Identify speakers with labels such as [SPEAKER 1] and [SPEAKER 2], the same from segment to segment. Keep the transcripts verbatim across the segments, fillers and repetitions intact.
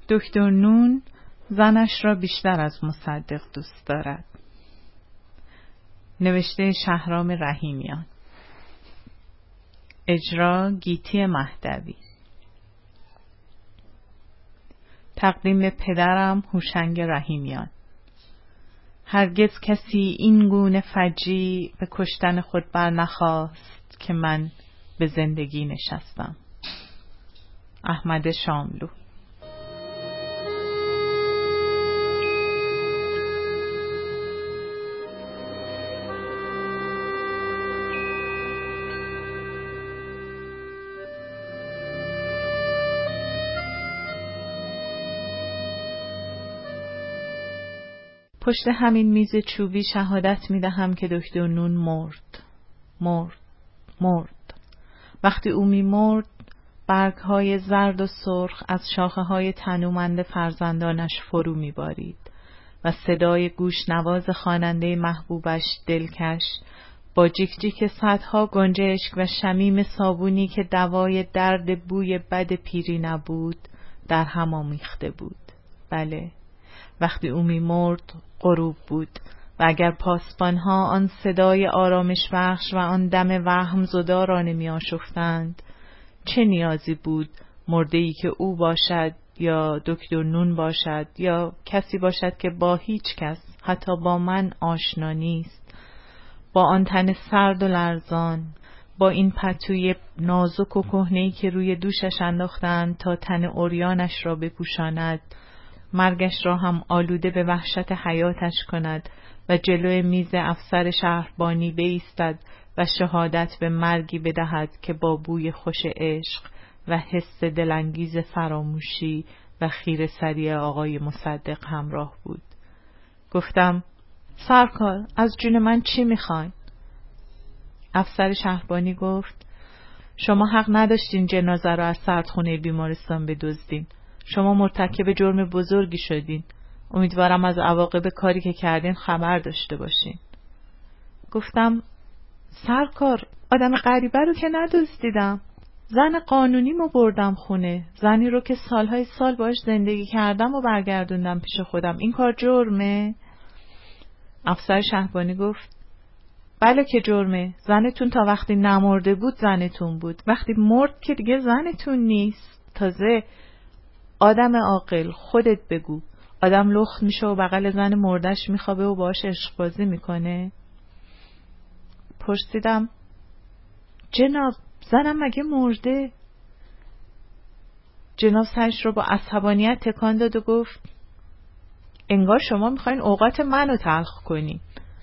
[SPEAKER 1] دکتر نون زنش را بیشتر از مصدق دوست دارد. نوشته شهرام رحیمیان. اجرا گیتی مهدوی. تقدیم پدرم هوشنگ رحیمیان. هرگز کسی این گونه فجیع به کشتن خود بر نخواست که من به زندگی نشستم. احمد شاملو. پشت همین میز چوبی شهادت می دهم که دکتر نون مرد. مرد. مرد. وقتی او می مرد، برگ های زرد و سرخ از شاخه های تنومند فرزندانش فرو می بارید و صدای گوش نواز خواننده محبوبش دلکش با جیک جیک صدها گنجشک و شمیم صابونی که دوای درد بوی بد پیری نبود در هم آمیخته بود. بله، وقتی او می مرد غروب بود و اگر پاسبانها آن صدای آرامش بخش و آن دم وهم زدا را نمی آشفتند، چه نیازی بود مرده‌ای که او باشد یا دکتر نون باشد یا کسی باشد که با هیچ کس، حتی با من، آشنا نیست، با آن تن سرد و لرزان، با این پتوی نازک و کهنه‌ای که روی دوشش انداختند تا تن عریانش را بپوشاند، مرگش را هم آلوده به وحشت حیاتش کند و جلوی میز افسر شهربانی بایستد و شهادت به مرگی بدهد که با بوی خوش عشق و حس دلانگیز فراموشی و خیره‌سری آقای مصدق همراه بود. گفتم: سرکار، از جون من چی میخواین؟ افسر شهربانی گفت: شما حق نداشتین جنازه را از سردخونه بیمارستان بدزدین. شما مرتکب جرم بزرگی شدین. امیدوارم از عواقب کاری که کردین خبر داشته باشین. گفتم: سرکار، آدم غریبه رو که ندزدیدم. زن قانونیمو بردم خونه. زنی رو که سالهای سال باش زندگی کردم و برگردوندم پیش خودم. این کار جرمه؟ افسر شهربانی گفت: بله که جرمه. زنتون تا وقتی نمرده بود زنتون بود. وقتی مرد که دیگه زنتون نیست. تازه آدم عاقل، خودت بگو، آدم لخت میشه و بغل زن مردش میخوابه و باهاش عشق بازی میکنه؟ پرسیدم: جناب، زنم مگه مرده؟ جناب سرش رو با عصبانیت تکان داد و گفت: انگار شما میخواین اوقات منو تلخ کنین.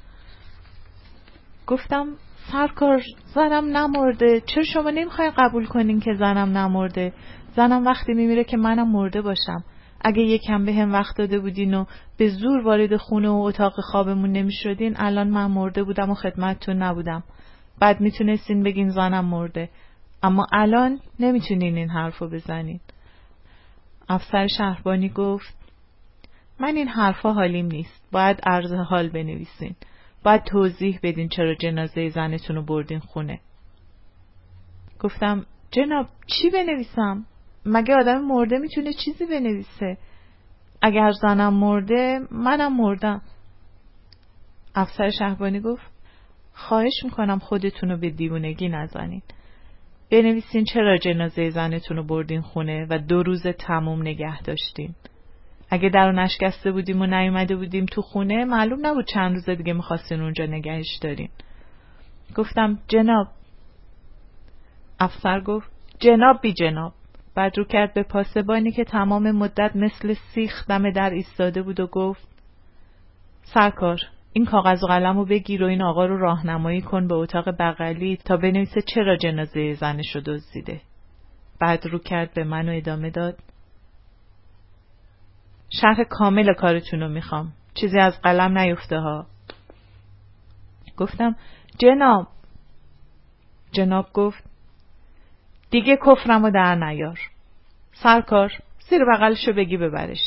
[SPEAKER 1] گفتم: سرکار، زنم نمرده. چرا شما نمیخواین قبول کنین که زنم نمرده؟ زنم وقتی میمیره که منم مرده باشم. اگه یکم به هم وقت داده بودین و به زور وارد خونه و اتاق خوابمون نمیشدین، الان من مرده بودم و خدمتتون نبودم. بعد میتونستین بگین زنم مرده، اما الان نمیتونین این حرفو بزنین. افسر شهربانی گفت: من این حرفا حالیم نیست. باید عرض حال بنویسین. باید توضیح بدین چرا جنازه زنتون رو بردین خونه. گفتم: جناب، چی بنویسم؟ مگه آدم مرده میتونه چیزی بنویسه؟ اگر زنم مرده، منم مردم. افسر شهربانی گفت: خواهش میکنم خودتون رو به دیوونگی نزنین. بنویسین چرا جنازه زنتون رو بردین خونه و دو روز تموم نگه داشتین. اگه درو نشکسته بودیم و نیومده بودیم تو خونه، معلوم نبود چند روز دیگه میخواستین اونجا نگهش دارین. گفتم: جناب. افسر گفت: جناب بی جناب. بعد رو کرد به پاسبانی که تمام مدت مثل سیخ دم در ایستاده بود و گفت: سرکار، این کاغذ و قلم رو بگیر و این آقا رو راهنمایی کن به اتاق بغلی تا بنویسه چرا جنازه زنش رو دزدیده. بعد رو کرد به من و ادامه داد: شرح کامل کارتون رو میخوام. چیزی از قلم نیفته ها. گفتم: جناب. جناب گفت: دیگه کفرمو در نیار. سرکار، زیر بغلشو بگی ببرش.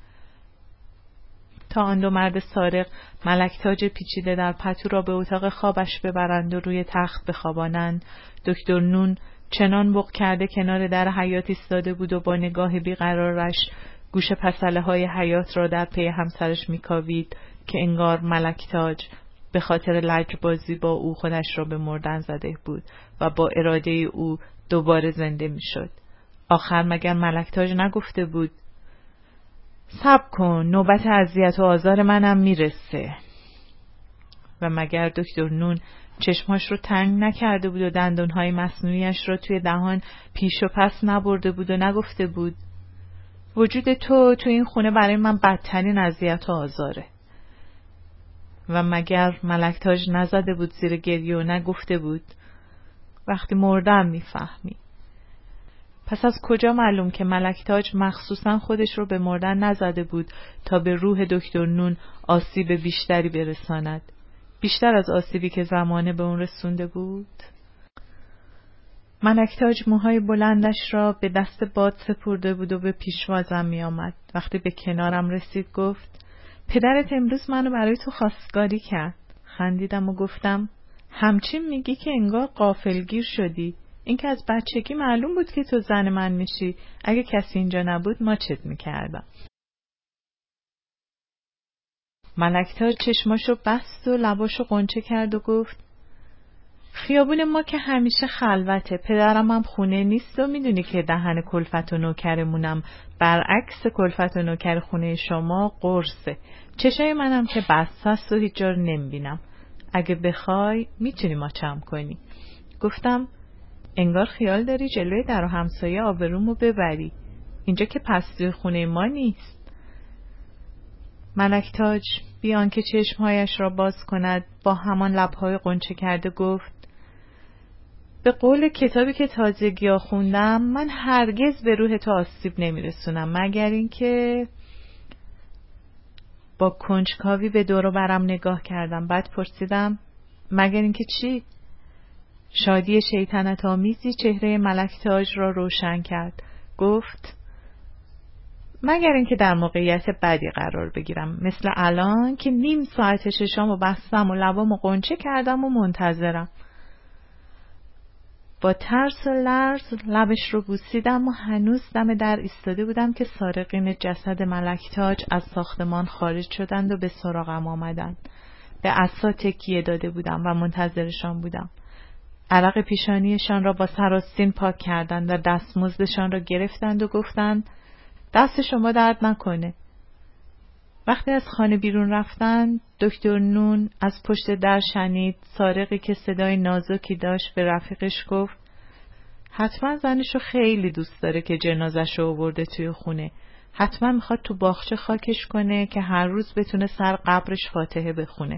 [SPEAKER 1] تا آن دو مرد سارق ملک تاج پیچیده در پتو را به اتاق خوابش ببرند و روی تخت بخوابانند، دکتر نون چنان بغ کرده کنار در حیاط ایستاده بود و با نگاه بیقرارش گوش پسله های حیات را در پی همسرش میکاوید که انگار ملک تاج به خاطر لجبازی با او خودش را به مردن زده بود و با اراده او دوباره زنده میشد. آخر مگر ملک تاج نگفته بود صبر کن، نوبت اذیت و آزار منم میرسه؟ و مگر دکتر نون چشماش رو تنگ نکرده بود و دندونهای مصنوعیش را توی دهان پیش و پس نبرده بود و نگفته بود وجود تو تو این خونه برای من بدترین اذیت و آزاره؟ و مگر ملک تاج نزده بود زیر گریه و نگفته بود وقتی مردم میفهمی؟ پس از کجا معلوم که ملک تاج مخصوصا خودش رو به مردن نزده بود تا به روح دکتر نون آسیب بیشتری برساند، بیشتر از آسیبی که زمانه به اون رسونده بود؟ ملک تاج موهای بلندش را به دست باد سپرده بود و به پیشوازم می آمد. وقتی به کنارم رسید گفت پدرت امروز منو برای تو خواستگاری کرد. خندیدم و گفتم همچین میگی که انگار غافلگیر شدی. این که از بچگی معلوم بود که تو زن من میشی. اگه کسی اینجا نبود ما چت میکردم. ملک تاج چشماشو بست و لباشو قنچه کرد و گفت خیابون ما که همیشه خلوته، پدرم هم خونه نیست و میدونی که دهن کلفت و نوکرمونم برعکس کلفت و نوکر خونه شما قرصه. چشای منم که بسته است و هیچ جا رو نمیبینم. اگه بخوای میتونی ماچم کنی. گفتم انگار خیال داری جلوی در و همسایه آبرومو ببری. اینجا که پستوی خونه ما نیست. ملک تاج بیان که چشمهایش را باز کند با همان لبهای قنچه کرده گفت به قول کتابی که تازگی خوندم من هرگز به روح تو آسیب نمیرسونم مگر اینکه. با کنجکاوی به دور و برم نگاه کردم. بعد پرسیدم مگر اینکه چی؟ شادی شیطنت آمیزی چهره ملک تاج را روشن کرد. گفت مگر اینکه در موقعیت بدی قرار بگیرم، مثل الان که نیم ساعت چشامو بستم و لبامو قنچه کردم و منتظرم. با ترس و لرز لبش رو بوسیدم و هنوز دم در ایستاده بودم که سارقین جسد ملک تاج از ساختمان خارج شدند و به سراغم آمدند. به عصا تکیه داده بودم و منتظرشان بودم. عرق پیشانیشان را با سراستین پاک کردند و دستمزدشان را گرفتند و گفتند دست شما درد نکنه. وقتی از خانه بیرون رفتند دکتر نون از پشت در شنید سارقی که صدای نازکی داشت به رفیقش گفت حتما زنشو خیلی دوست داره که جنازه‌شو آورده توی خونه. حتما میخواد تو باغچه خاکش کنه که هر روز بتونه سر قبرش فاتحه بخونه.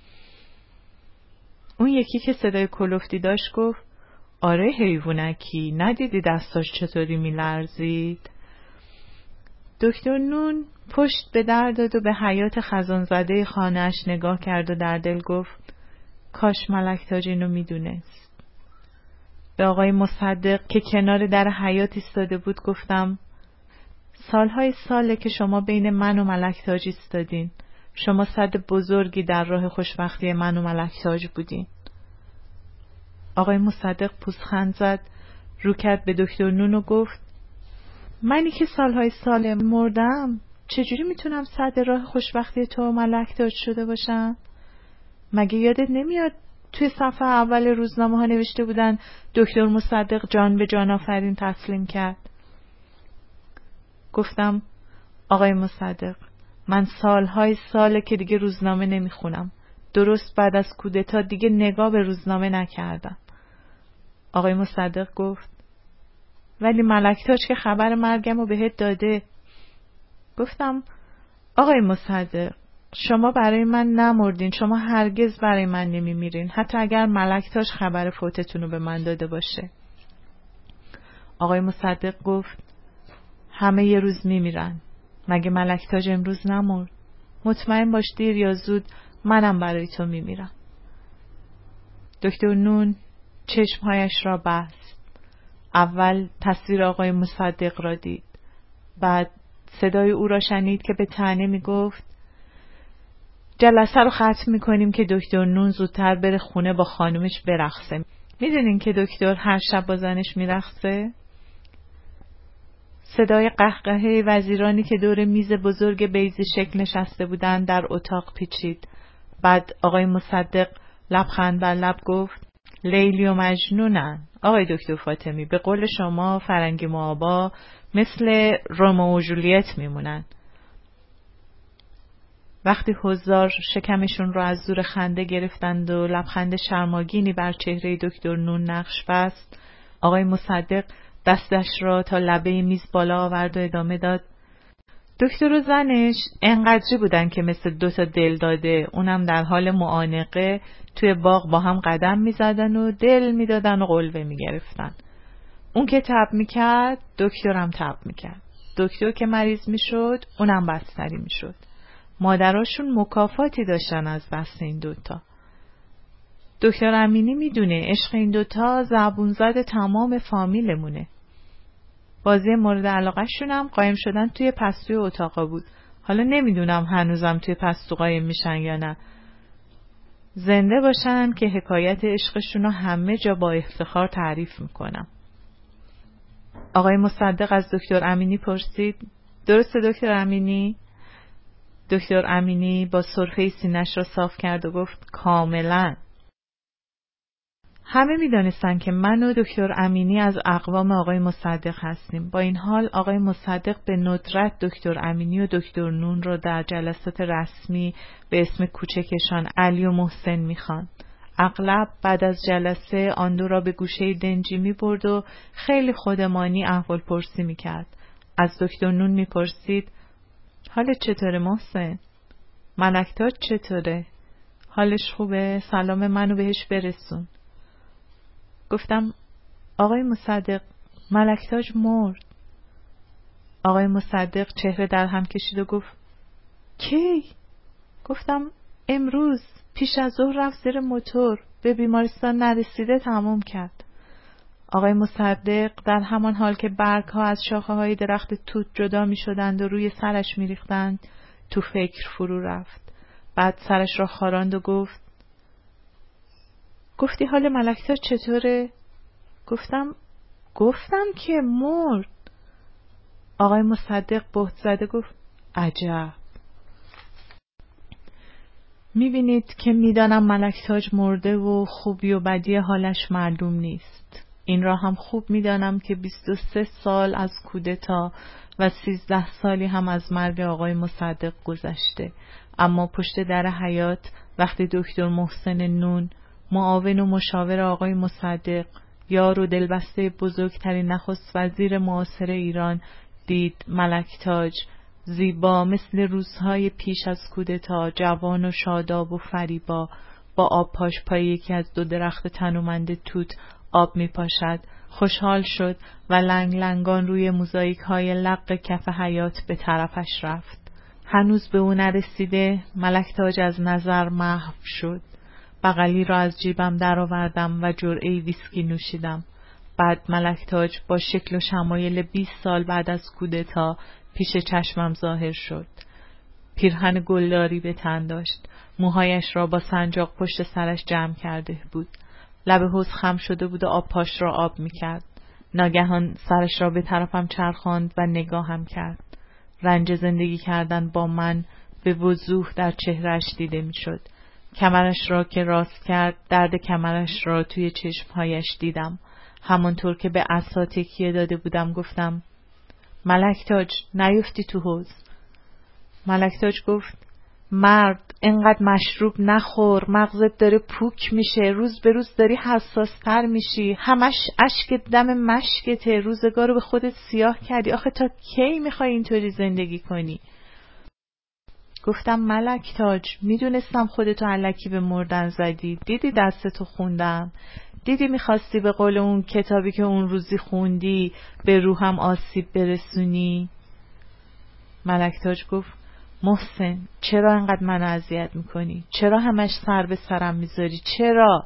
[SPEAKER 1] اون یکی که صدای کلفتی داشت گفت آره حیوانکی، ندیدی دستاش چطوری میلرزید؟ دکتر نون پشت به در داد و به حیات خزان زده خانه‌اش نگاه کرد و در دل گفت کاش ملک تاج اینو میدونست. به آقای مصدق که کنار در حیات ایستاده بود گفتم سالهای ساله که شما بین من و ملک تاج ایستادین. شما صد بزرگی در راه خوشبختی من و ملک تاج بودین. آقای مصدق پوزخند زد، رو کرد به دکتر نون و گفت منی که سالهای ساله مردم چجوری میتونم صد راه خوشبختی تو و ملک تاج شده باشم؟ مگه یادت نمیاد توی صفحه اول روزنامه ها نوشته بودن دکتر مصدق جان به جان آفرین تسلیم کرد؟ گفتم آقای مصدق من سالهای ساله که دیگه روزنامه نمیخونم. درست بعد از کودتا دیگه نگاه به روزنامه نکردم. آقای مصدق گفت ولی ملک تاج که خبر مرگمو بهت داده. گفتم آقای مصدق شما برای من نمردین، شما هرگز برای من نمیمیرین، حتی اگر ملک تاج خبر فوتتون رو به من داده باشه. آقای مصدق گفت همه یه روز میمیرن، مگه ملک تاج امروز نمرد؟ مطمئن باش دیر یا زود منم برای تو میمیرم. دکتر نون چشمهایش را بست. اول تصویر آقای مصدق را دید، بعد صدای او را شنید که به طعنه میگفت جلسه رو ختم میکنیم که دکتر نون زودتر بره خونه با خانومش برقصه. میدونین که دکتر هر شب با زنش میرقصه؟ صدای قهقهه وزیرانی که دور میز بزرگ بیضی شکل نشسته بودند در اتاق پیچید. بعد آقای مصدق لبخند بر لب گفت: لیلی و مجنونن. آقای دکتر فاطمی، به قول شما فرنگی موآبا مثل رومئو و جولیت میمونن. وقتی حضار شکمشون رو از زور خنده گرفتند و لبخند شرماگینی بر چهره دکتر نون نقش بست، آقای مصدق دستش را تا لبه میز بالا آورد و ادامه داد: دکتر و زنش انقدری بودن که مثل دوتا دل داده، اونم در حال معانقه توی باغ با هم قدم میزدن و دل میدادن و قلوه میگرفتن. اون که تب میکرد، دکترم تب میکرد. دکتر که مریض میشد، اونم بستری میشد. مادراشون مکافاتی داشتن از دست این دوتا. دکتر امینی میدونه عشق این دوتا زبون زد تمام فامیلمونه. بازی مورد علاقه شونم قایم شدن توی پستوی اتاقا بود. حالا نمیدونم هنوزم توی پستو قایم میشن یا نه. زنده باشن که حکایت عشقشون رو همه جا با افتخار تعریف میکنم. آقای مصدق از دکتر امینی پرسید: درسته دکتر امینی؟ دکتر امینی با سرفه سینش را صاف کرد و گفت: کاملا. همه می دانستن که من و دکتر امینی از اقوام آقای مصدق هستیم. با این حال آقای مصدق به ندرت دکتر امینی و دکتر نون را در جلسات رسمی به اسم کوچکشان علی و محسن می خواند. اغلب بعد از جلسه آن دو را به گوشه دنجی می برد و خیلی خودمانی احوال پرسی می کرد. از دکتر نون می پرسید: حالت چطوره محسن؟ ملک‌تاج چطوره؟ حالش خوبه؟ سلام منو بهش برسون. گفتم: آقای مصدق، ملک‌تاج مرد. آقای مصدق چهره در هم کشید و گفت: کی؟ گفتم: امروز پیش از ظهر رفت زیر موتور، به بیمارستان نرسیده تمام کرد. آقای مصدق در همان حال که برگ ها از شاخه های درخت توت جدا می شدند و روی سرش می ریختند تو فکر فرو رفت. بعد سرش را خاراند و گفت: گفتی حال ملک‌تاج چطوره؟ گفتم: گفتم که مرد. آقای مصدق بهت زده گفت: عجب. میبینید که میدانم ملک‌تاج مرده و خوبی و بدی حالش معلوم نیست. این را هم خوب میدانم که بیست و سه سال از کودتا و سیزده سالی هم از مرگ آقای مصدق گذشته. اما پشت در حیات وقتی دکتر محسن نون، معاون و مشاور آقای مصدق، یار و دلبسته بزرگترین نخست وزیر معاصر ایران، دید ملک‌تاج زیبا مثل روزهای پیش از کودتا، جوان و شاداب و فریبا، با آب پاش پای یکی از دو درخت تنومند توت آب می پاشد، خوشحال شد و لنگ لنگان روی موزاییک های لق کف حیات به طرفش رفت. هنوز به او نرسیده ملک‌تاج از نظر محو شد. بغلی را از جیبم در آوردم و جرعه‌ای ویسکی نوشیدم. بعد ملک‌تاج با شکل و شمایل بیست سال بعد از کودتا پیش چشمم ظاهر شد. پیرهن گلداری به تن داشت. موهایش را با سنجاق پشت سرش جمع کرده بود. لب حوض خم شده بود و آب پاش را آب می کرد. ناگهان سرش را به طرفم چرخاند و نگاهم کرد. رنج زندگی کردن با من به وضوح در چهرهش دیده می شد. کمرش را که راست کرد، درد کمرش را توی چشمهایش دیدم. همانطور که به عصا تکیه داده بودم گفتم: ملک‌تاج نیفتی تو حوض. ملک‌تاج گفت: مرد اینقدر مشروب نخور، مغزت داره پوک میشه، روز به روز داری حساس تر میشی، همش اشک دم مشکته، روزگار رو به خودت سیاه کردی، آخه تا کی میخوای اینطوری زندگی کنی؟ گفتم: ملک‌تاج میدونستم خودتو الکی به مردن زدی، دیدی دستتو خوندم، دیدی میخواستی به قول اون کتابی که اون روزی خوندی به روحم آسیب برسونی. ملک‌تاج گفت: محسن چرا انقدر منو اذیت میکنی؟ چرا همش سر به سرم میذاری؟ چرا؟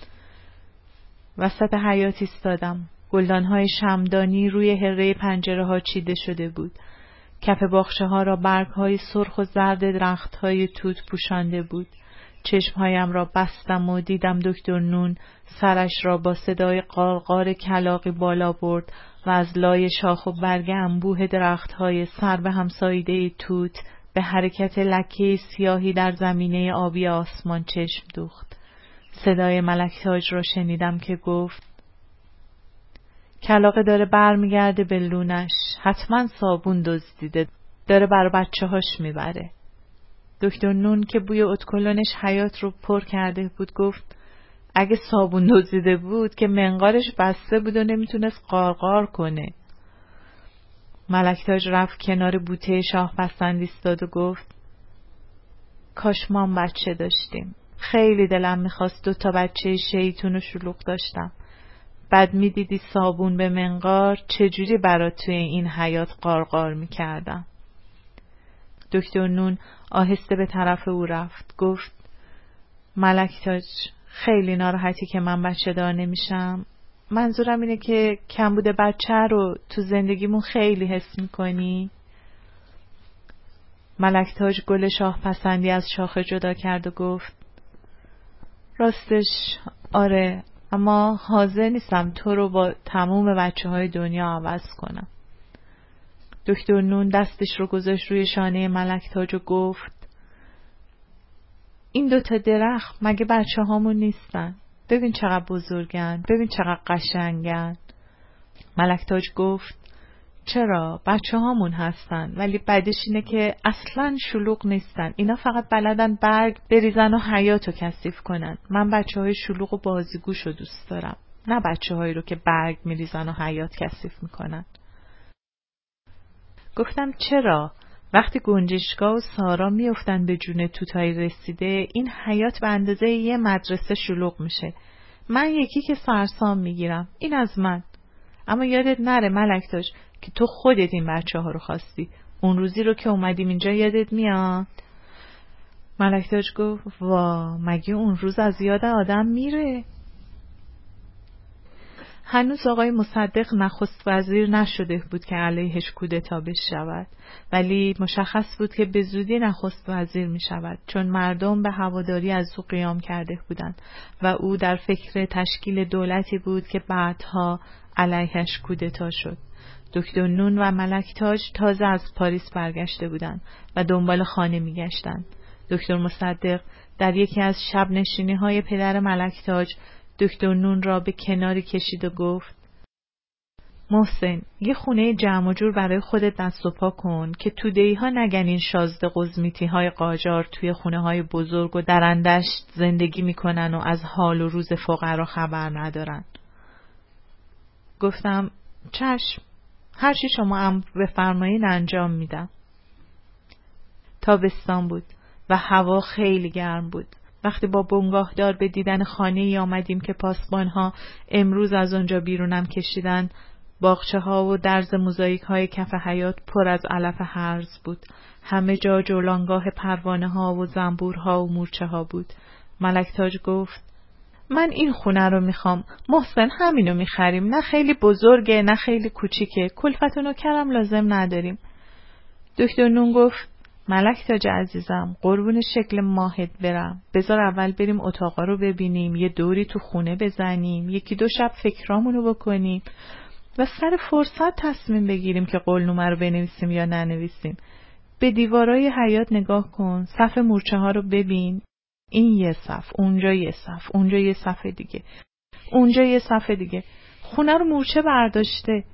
[SPEAKER 1] وسط حیاط ایستادم. گلدان‌های شمعدانی روی هره پنجره ها چیده شده بود. کف باغچه ها را برگ های سرخ و زرد درخت های توت پوشانده بود. چشمهایم را بستم و دیدم دکتر نون سرش را با صدای قارقار کلاغی بالا برد و از لای شاخ و برگ انبوه درختهای سر به هم ساییده توت به حرکت لکه سیاهی در زمینه آبی آسمان چشم دوخت. صدای ملک تاج را شنیدم که گفت: کلاغه داره برمیگرده به لونش، حتما صابون دزدیده، داره برای بچه هاش میبره. دکتر نون که بوی اتکلونش حیاط رو پر کرده بود گفت: اگه صابون دزدیده بود که منقارش بسته بود و نمیتونست قارقار کنه. ملک تاج رفت کنار بوته شاه پسند ایستاد و گفت: کاش ما هم بچه داشتیم. خیلی دلم میخواست دو تا بچه شیطون و شلوغ داشتم. بعد میدیدی صابون به منقار چجوری برات توی این حیاط قارقار میکردم. دکتر نون آهسته به طرف او رفت. گفت: ملک تاج، خیلی ناراحتی که من بچه دار نمیشم. منظورم اینه که کمبود بچه رو تو زندگیمون خیلی حس میکنی. ملک تاج گل شاه پسندی از شاخه جدا کرد و گفت: راستش آره، اما حاضر نیستم تو رو با تموم بچه های دنیا عوض کنم. دکتر نون دستش رو گذاشت روی شانه ملک تاج و گفت: این دوتا درخت مگه بچه هامون نیستن؟ ببین چقدر بزرگن، ببین چقدر قشنگن. ملک تاج گفت: چرا؟ بچه هامون هستن، ولی بعدش اینه که اصلاً شلوغ نیستن. اینا فقط بلدن برگ بریزن و حیاتو کثیف کنن. من بچه های شلوغ و بازیگوشو دوست دارم، نه بچه هایی رو که برگ میریزن و حیات کثیف میکنن. گفتم چرا؟ وقتی گنجشکا و سارا میافتن به جون توتای رسیده، این حیات به اندازه یه مدرسه شلوغ میشه. من یکی که سرسام میگیرم، این از من. اما یادت نره ملک تاج که تو خودت این بچه ها رو خواستی. اون روزی رو که اومدیم اینجا یادت میاد؟ ملک تاج گفت: وا، مگه اون روز از یاد آدم میره؟ هنوز آقای مصدق نخست وزیر نشده بود که علیهش کودتا بشود، ولی مشخص بود که به زودی نخست وزیر می شود، چون مردم به هواداری از او قیام کرده بودند و او در فکر تشکیل دولتی بود که بعدها علیهش کودتا شد. دکتر نون و ملک تاج تازه از پاریس برگشته بودند و دنبال خانه می گشتند. دکتر مصدق در یکی از شب نشینی های پدر ملک تاج دکتر نون را به کناری کشید و گفت: محسن، یه خونه جمع و جور برای خودت دست و پا کن که توده‌ای ها نگن این شازده قزمیتی های قاجار توی خونه های بزرگ و درندشت زندگی میکنن و از حال و روز فقرا خبر ندارن. گفتم: چشم، هرچی شما امر بفرمایین انجام میدم. تابستان بود و هوا خیلی گرم بود. وقتی با بنگاهدار به دیدن خانه‌ای آمدیم که پاسبان‌ها امروز از آنجا بیرونم کشیدن، باغچه‌ها و درز موزاییک‌های کف حیاط پر از علف هرز بود. همه جا جولانگاه پروانه‌ها و زنبورها و مورچه‌ها بود. ملک تاج گفت: من این خونه رو میخوام. محسن، همینو میخریم. نه خیلی بزرگه نه خیلی کوچیکه. کلفت و نوکرم لازم نداریم. دکتر نون گفت: ملک تاج عزیزم، قربون شکل ماهت برم. بذار اول بریم اتاقا رو ببینیم، یه دوری تو خونه بزنیم، یکی دو شب فکرامونو بکنیم و سر فرصت تصمیم بگیریم که قولنامه رو بنویسیم یا ننویسیم. به دیوارای حیاط نگاه کن، صف مورچه ها رو ببین. این یه صف، اونجا یه صف، اونجا یه صف دیگه، اونجا یه صف دیگه. خونه رو مورچه برداشته.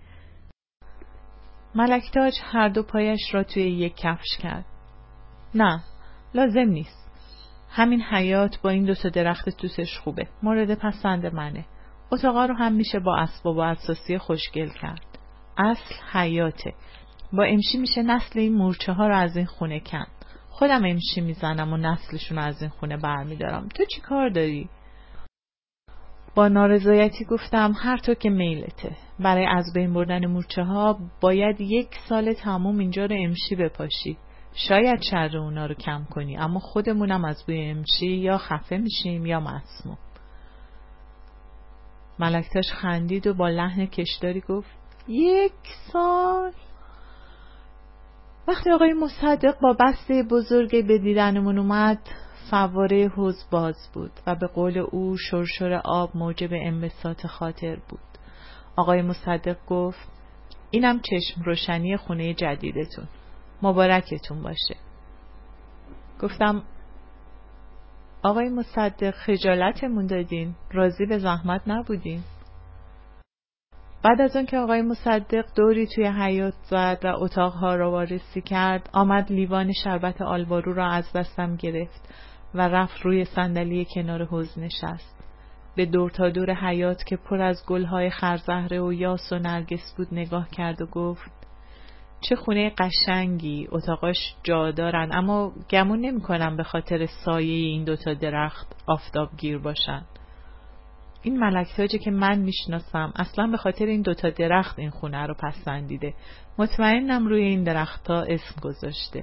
[SPEAKER 1] ملک تاج هر دو پایش را توی یک کفش کرد. نه، لازم نیست. همین حیاط با این دو تا درخت توتش خوبه. مورد پسند منه. اتاقا رو هم میشه با اسباب و اساسی خوشگل کرد. اصل حیاطه. با امشی میشه نسل این مورچه ها رو از این خونه کند. خودم امشی میزنم و نسلشون رو از این خونه برمیدارم. تو چی کار داری؟ با نارضایتی گفتم: هر تو که میلته. برای از بین بردن مورچه ها باید یک سال تموم اینجا رو امشی بپاشی. شاید شر اونا رو کم کنی، اما خودمونم از بوی امشی یا خفه میشیم یا مسموم. ملک تاج خندید و با لحن کشداری گفت: یک سال؟ وقتی آقای مصدق با بسته بزرگی به دیدنمون اومد، فواره حوض باز بود و به قول او شرشر آب موجب انبساط خاطر بود. آقای مصدق گفت اینم چشم روشنی خونه جدیدتون. مبارکتون باشه. گفتم آقای مصدق خجالتمون دادین، راضی به زحمت نبودین. بعد از اون که آقای مصدق دوری توی حیاط زد و اتاقها را وارسی کرد، آمد لیوان شربت آلبارو را از دستم گرفت و رفت روی صندلی کنار حوض نشست. به دور تا دور حیاط که پر از گلهای خرزهره و یاس و نرگس بود نگاه کرد و گفت چه خونه قشنگی، اتاقاش جا دارن، اما گمون نمی کنم به خاطر سایه این دوتا درخت آفتابگیر باشن. این ملک تاجی که من میشناسم اصلا به خاطر این دوتا درخت این خونه رو پسندیده. مطمئنم روی این درختها اسم گذاشته.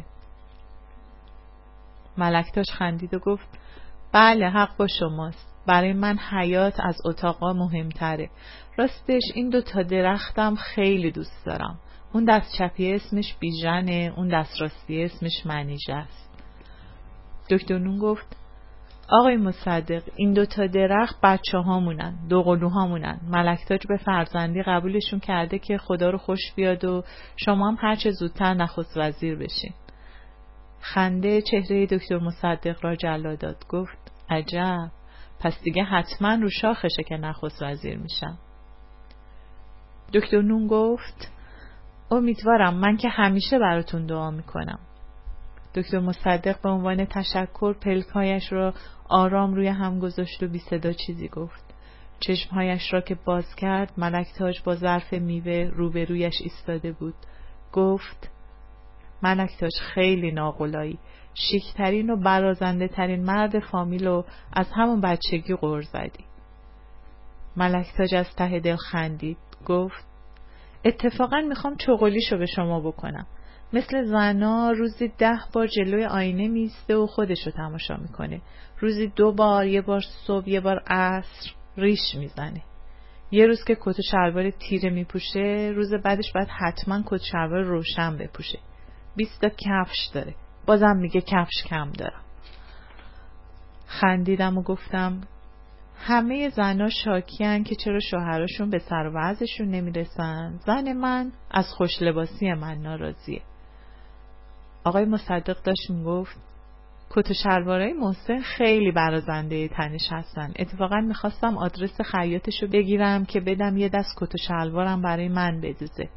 [SPEAKER 1] ملک تاج خندید و گفت بله حق با شماست. برای من حیات از اتاقا مهمتره. راستش این دوتا درختم خیلی دوست دارم. اون دست چپی اسمش بیژنه، اون دست راستی اسمش منیژه است. دکتر نون گفت آقای مصدق این دوتا درخت بچه هامونن، دو قلو هامونن. ملک تاج به فرزندی قبولشون کرده که خدا رو خوش بیاد و شما هم هرچه زودتر نخست وزیر بشین. خنده چهره دکتر مصدق را جلا داد. گفت عجب، پس دیگه حتما رو شاخشه که نخست وزیر میشم. دکتر نون گفت امیدوارم، من که همیشه براتون دعا میکنم. دکتر مصدق به عنوان تشکر پلکایش را آرام روی هم گذاشت و بی صدا چیزی گفت. چشمهایش را که باز کرد، ملک تاج با ظرف میوه روبرویش ایستاده بود. گفت ملک تاج خیلی ناقلایی، شیکترین و برازنده ترین مرد فامیل رو از همون بچگی غر زدی. ملک تاج از ته دل خندید. گفت اتفاقا میخوام چغلیشو به شما بکنم. مثل زنا روزی ده بار جلوی آینه میسته و خودشو تماشا میکنه. روزی دو بار، یه بار صبح یه بار عصر ریش میزنه. یه روز که کت و شلوار تیره میپوشه، روز بعدش باید حتما کت و شلوار روشن بپوشه. بیست تا کفش داره. بازم میگه کفش کم دارم. خندیدم و گفتم همه زنا شاکیان که چرا شوهراشون به سر و وضعشون نمیرسن. زن من از خوش لباسی من ناراضیه. آقای مصدق داشت میگفت کت و شلوارای محسن خیلی برازنده تنش هستن. اتفاقا میخواستم آدرس خیاطشو بگیرم که بدم یه دست کت و شلوارم برای من بدوزه.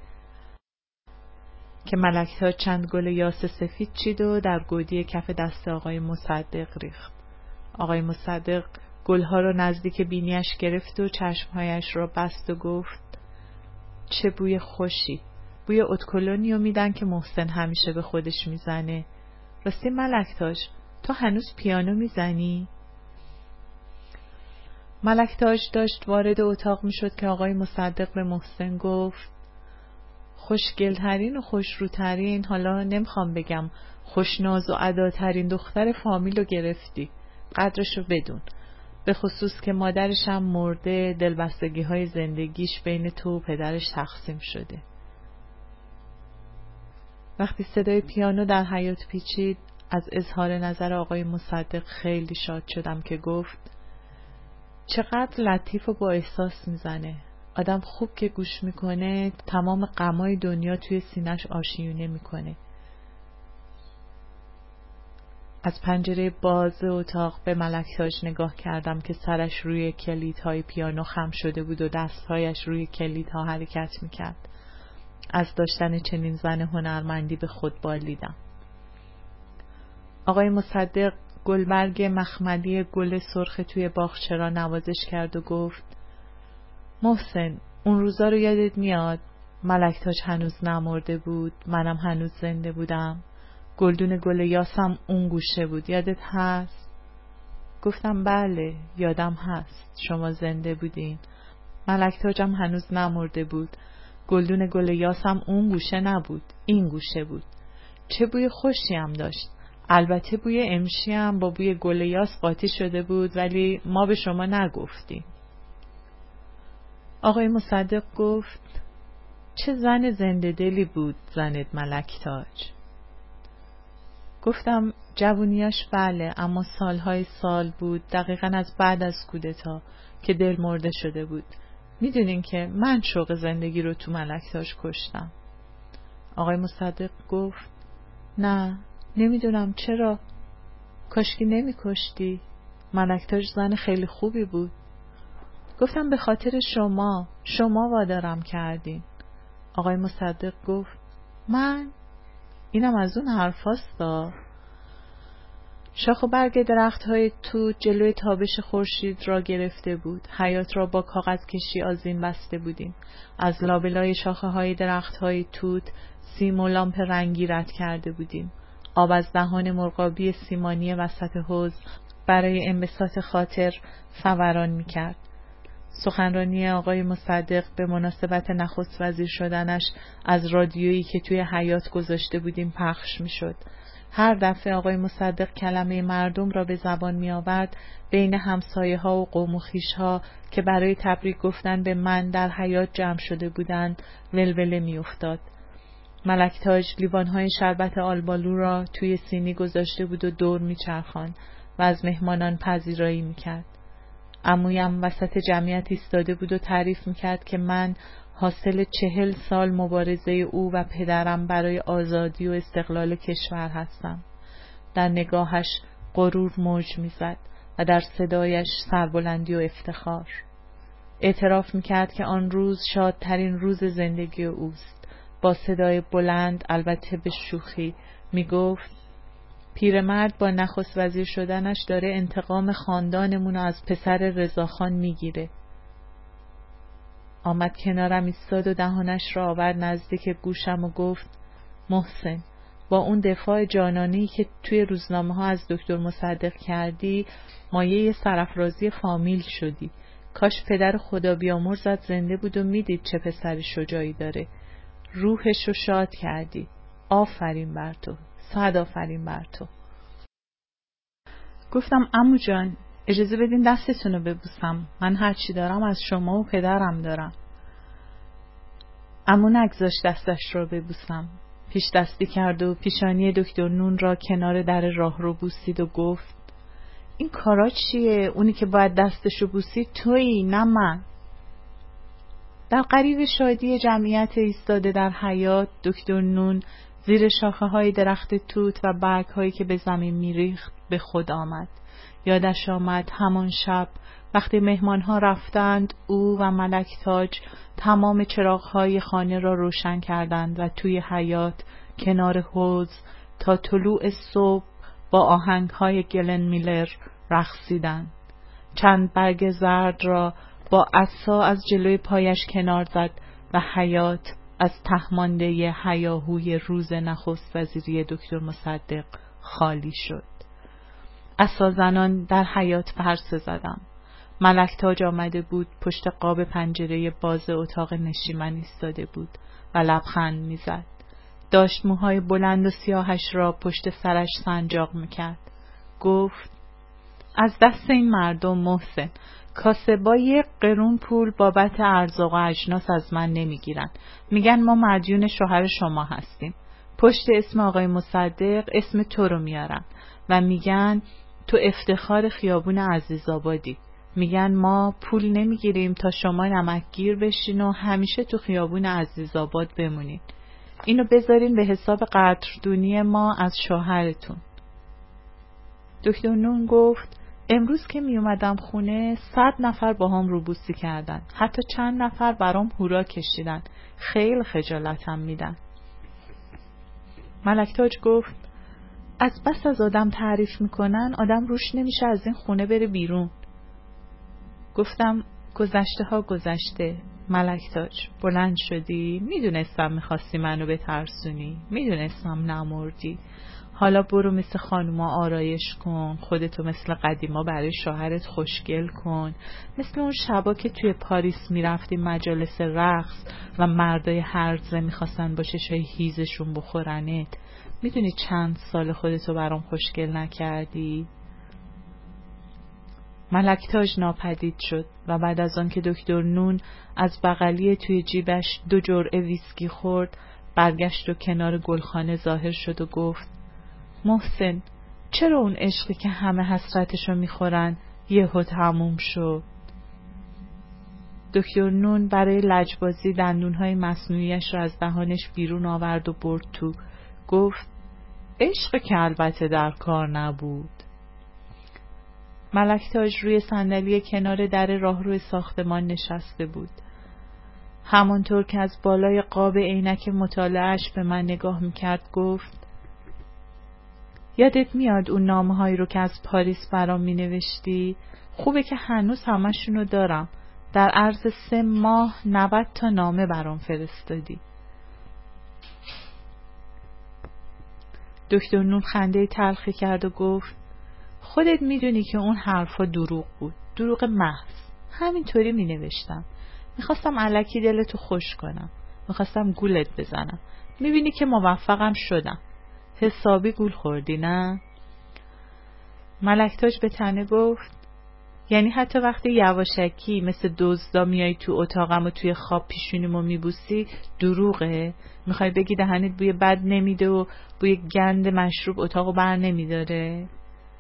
[SPEAKER 1] که ملک تاج چند گل یاس سفید چید و در گودی کف دست آقای مصدق ریخت. آقای مصدق گلها رو نزدیک بینیش گرفت و چشمهایش را بست و گفت چه بوی خوشی. بوی اتکلونیو میدن که محسن همیشه به خودش میزنه. راستی ملک تاج تو هنوز پیانو میزنی؟ ملک تاج داشت وارد اتاق میشد که آقای مصدق به محسن گفت خوشگلترین و خوشروترین، حالا نمیخوام بگم خوشناز و اداترین دختر فامیلو گرفتی. قدرشو بدون. به خصوص که مادرش هم مرده، دلبستگی های زندگیش بین تو و پدرش تقسیم شده. وقتی صدای پیانو در حیاط پیچید، از اظهار نظر آقای مصدق خیلی شاد شدم که گفت چقدر لطیف و با احساس میزنه. آدم خوب که گوش میکنه تمام غمای دنیا توی سینش آشیونه میکنه. از پنجره باز اتاق به ملک تاج نگاه کردم که سرش روی کلیدهای پیانو خم شده بود و دستهایش روی کلیدها حرکت میکرد. از داشتن چنین زن هنرمندی به خود بالیدم. آقای مصدق گلبرگ مخملی گل سرخ توی باغچه را نوازش کرد و گفت محسن اون روزا رو یادت میاد؟ ملک تاج هنوز نمرده بود، منم هنوز زنده بودم. گلدون گل یاسم اون گوشه بود، یادت هست؟ گفتم بله یادم هست، شما زنده بودین. ملک تاجم هنوز نمرده بود. گلدون گل یاسم اون گوشه نبود، این گوشه بود. چه بوی خوشی هم داشت. البته بوی امشی هم با بوی گل یاس قاطی شده بود، ولی ما به شما نگفتیم. آقای مصدق گفت چه زن زنده دلی بود زنت ملک تاج. گفتم جوونیاش بله، اما سالهای سال بود، دقیقاً از بعد از کودتا که دل مرده شده بود. میدونین که من شوق زندگی رو تو ملکتاژ کشتم. آقای مصدق گفت نه، نمیدونم چرا. کاشکی نمی کشتی. ملکتاژ زن خیلی خوبی بود. گفتم به خاطر شما، شما وادارم کردین. آقای مصدق گفت من؟ اینم از اون حرفاستا. شاخ و برگ درخت های توت جلوی تابش خورشید را گرفته بود. حیاط را با کاغذ کشی آذین بسته بودیم. از لابلای شاخه های درخت های توت سیم و لامپ رنگی رد کرده بودیم. آب از دهان مرغابی سیمانی وسط حوض برای انبساط خاطر فوران می کرد. سخنرانی آقای مصدق به مناسبت نخست وزیر شدنش از رادیویی که توی حیاط گذاشته بودیم پخش می شد. هر دفعه آقای مصدق کلمه مردم را به زبان می آورد، بین همسایه ها و قوم و خویش ها که برای تبریک گفتن به من در حیاط جمع شده بودند ولوله می افتاد. ملکتاژ لیوان‌های شربت آلبالو را توی سینی گذاشته بود و دور می چرخاند و از مهمانان پذیرایی می کرد. عمویم وسط جمعیت ایستاده بود و تعریف می کرد که من حاصل چهل سال مبارزه او و پدرم برای آزادی و استقلال کشور هستم. در نگاهش غرور موج می زد و در صدایش سربلندی و افتخار. اعتراف می کرد که آن روز شادترین روز زندگی اوست. با صدای بلند، البته به شوخی، می گفت پیرمرد با نخست وزیر شدنش داره انتقام خاندانمون از پسر رضاخان میگیره. آمد کنارم ایستاد و دهانش را آورد نزدیک گوشم و گفت محسن، با اون دفاع جانانه‌ای که توی روزنامه ها از دکتر مصدق کردی مایه سرافرازی فامیل شدی. کاش پدر خدا بیامرزت زنده بود و میدید چه پسر شجاعی داره. روحش رو شاد کردی. آفرین بر تو. صد آفرین بر تو. گفتم عمو جان، اجازه بدین دستتون رو ببوسم. من هرچی دارم از شما و پدرم دارم. عمو نگذاشت دستش رو ببوسم. پیش دستی کرد و پیشانی دکتر نون را کنار در راه رو بوسید و گفت این کارا چیه؟ اونی که باید دستشو بوسید تویی، نه من. در قریب شادی جمعیت ایستاده در حیاط، دکتر نون زیر شاخه های درخت توت و برگ هایی که به زمین میریخت به خود آمد. یادش آمد همان شب وقتی مهمان ها رفتند او و ملکتاژ تمام چراغ های خانه را روشن کردند و توی حیاط کنار حوض تا طلوع صبح با آهنگ های گلن میلر رقصیدند. چند برگ زرد را با عصا از جلوی پایش کنار زد و حیاط از تهمانده هیاهوی روز نخست وزیری دکتر مصدق خالی شد. عصا زنان در حیاط پرسه زدم. ملکتاژ آمده بود، پشت قاب پنجره باز اتاق نشیمن ایستاده بود و لبخند میزد. داشت موهای بلند و سیاهش را پشت سرش سنجاق میکرد. گفت از دست این مردم محسن، کاسبا یک قرون پول بابت ارزاق و اجناس از من نمیگیرن. میگن ما مدیون شوهر شما هستیم. پشت اسم آقای مصدق اسم تو رو میارن و میگن تو افتخار خیابون عزیزآبادی. میگن ما پول نمیگیریم تا شما نمکگیر بشین و همیشه تو خیابون عزیزآباد بمونین. اینو بذارین به حساب قدردونی ما از شوهرتون. دکتر نون گفت امروز که می اومدم خونه صد نفر با هم روبوسی کردن. حتی چند نفر برام هورا کشیدن. خیلی خجالتم میدن. ملکتاژ گفت از بس از آدم تعریف میکنن آدم روش نمیشه از این خونه بره بیرون. گفتم گذشته ها گذشته. ملکتاژ بلند شدی؟ میدونستم میخواستی منو بترسونی. میدونستم نمردی. حالا برو مثل خانوما آرایش کن، خودتو مثل قدیما برای شوهرت خوشگل کن، مثل اون شبا که توی پاریس میرفتی مجالس رقص و مردای هرزه میخواستن با چشای هیزشون بخورنت. میدونی چند سال خودتو برام خوشگل نکردی؟ ملکتاژ ناپدید شد و بعد از آن که دکتر نون از بغلی توی جیبش دو جرعه ویسکی خورد، برگشت و کنار گلخانه ظاهر شد و گفت محسن، چرا اون عشقی که همه حسرتشو میخورن یهو تموم شد؟ دکتر نون برای لجبازی دندونهای مصنوعیش را از دهانش بیرون آورد و برد تو. گفت عشق که البته در کار نبود. ملک‌تاج روی صندلی کنار در راهرو ساختمان نشسته بود. همانطور که از بالای قاب عینک مطالعه‌اش به من نگاه میکرد گفت یادت میاد اون نامه‌هایی رو که از پاریس برام مینوشتی؟ خوبه که هنوز همشونو دارم. در عرض سه ماه نود تا نامه برام فرستادی. دکتر نون خنده تلخی کرد و گفت خودت میدونی که اون حرفا دروغ بود، دروغ محض. همینطوری مینوشتم. میخواستم الکی دلتو خوش کنم، میخواستم گولت بزنم. میبینی که موفقم شدم. حسابی گول خوردی نه؟ ملک‌تاج به تنه گفت یعنی حتی وقتی یواشکی مثل دزدا میای تو اتاقم و توی خواب پیشونیمو میبوسی دروغه؟ میخوای بگی دهنت بوی بد نمیده و بوی گند مشروب اتاقو بر نمیداره؟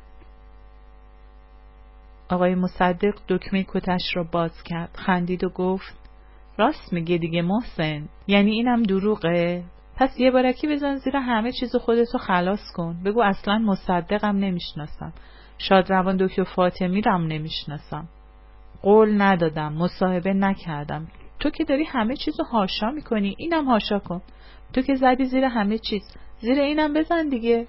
[SPEAKER 1] آقای مصدق دکمه کتش را باز کرد، خندید و گفت راست میگه دیگه محسن، یعنی اینم دروغه؟ پس یه بارکی بزن زیر همه چیزو خودتو خلاص کن. بگو اصلا مصدقم نمیشناسم، شادروان دکتر فاطمی رم نمیشناسم، قول ندادم، مصاحبه نکردم. تو که داری همه چیزو هاشا میکنی، اینم هاشا کن. تو که زدی زیر همه چیز، زیر اینم بزن دیگه.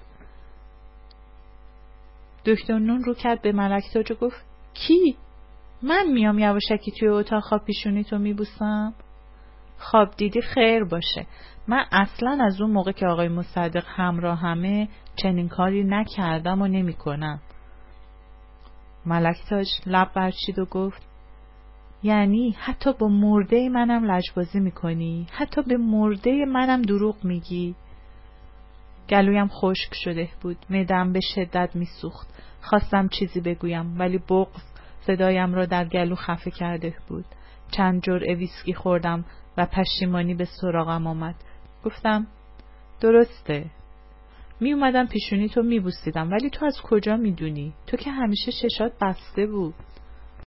[SPEAKER 1] دکتر نون رو کرد به ملک‌تاج و گفت کی؟ من میام یواشکی توی اتاق خواب پیشونی تو میبوسم؟ خواب دیدی خیر باشه. من اصلا از اون موقع که آقای مصدق همراه همه چنین کاری نکردم و نمی کنم. ملک‌تاج لب برچید و گفت یعنی حتی با مرده منم لجبازی میکنی؟ حتی به مرده منم دروغ میگی؟ گلویم خشک شده بود، معده‌ام به شدت میسوخت. خواستم چیزی بگویم ولی بغض صدایم را در گلو خفه کرده بود. چند جرعه ویسکی خوردم و پشیمانی به سراغم آمد. گفتم درسته، می اومدم پیشونی تو می بوسیدم، ولی تو از کجا می دونی؟ تو که همیشه چشات بسته بود.